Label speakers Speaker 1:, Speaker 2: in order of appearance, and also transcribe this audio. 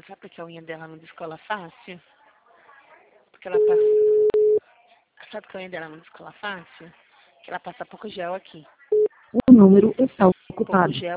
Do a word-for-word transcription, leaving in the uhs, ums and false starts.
Speaker 1: sabe por que a unha dela não descola fácil? Porque ela passa... Sabe que a unha dela não descola fácil? Que ela passa pouco gel aqui.
Speaker 2: O número está
Speaker 1: Pouco
Speaker 2: ocupado.
Speaker 1: gel.